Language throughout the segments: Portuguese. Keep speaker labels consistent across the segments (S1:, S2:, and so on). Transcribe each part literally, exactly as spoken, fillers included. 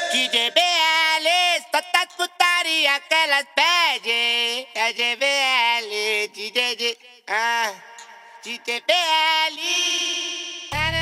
S1: D J B L, só tá putaria que elas pedem. É D J B L, D J D, ah, D J B L.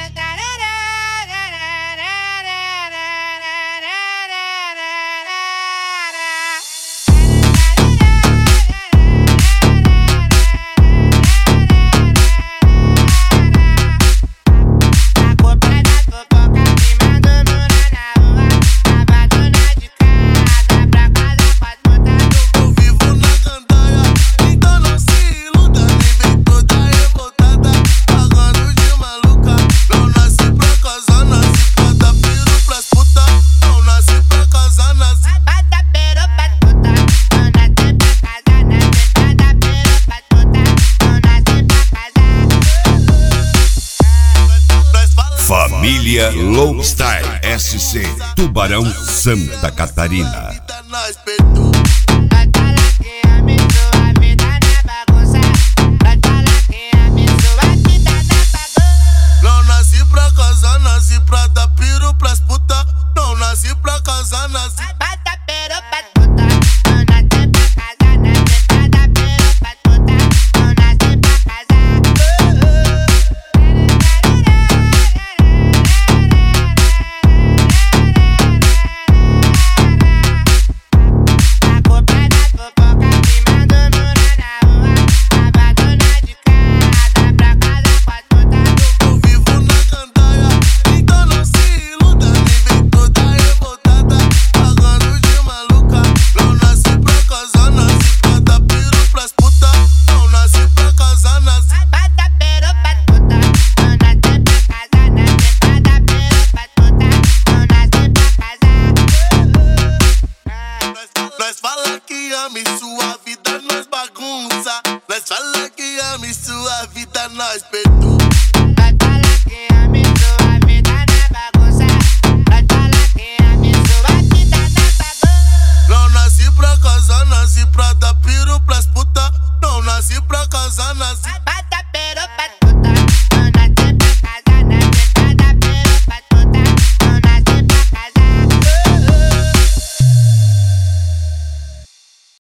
S2: Família Lowstyle S C, Tubarão, Santa Catarina.
S3: Não nasci pra casar, nasci pra dar piro pras puta. Não nasci pra casar, nasci pra dar piro pras puta. Não nasci pra casar, nasci pra dar piro pras puta. Não nasci pra casar. Nós fala que ama e sua vida nós bagunça. Nós fala que ama e sua vida nós perturba.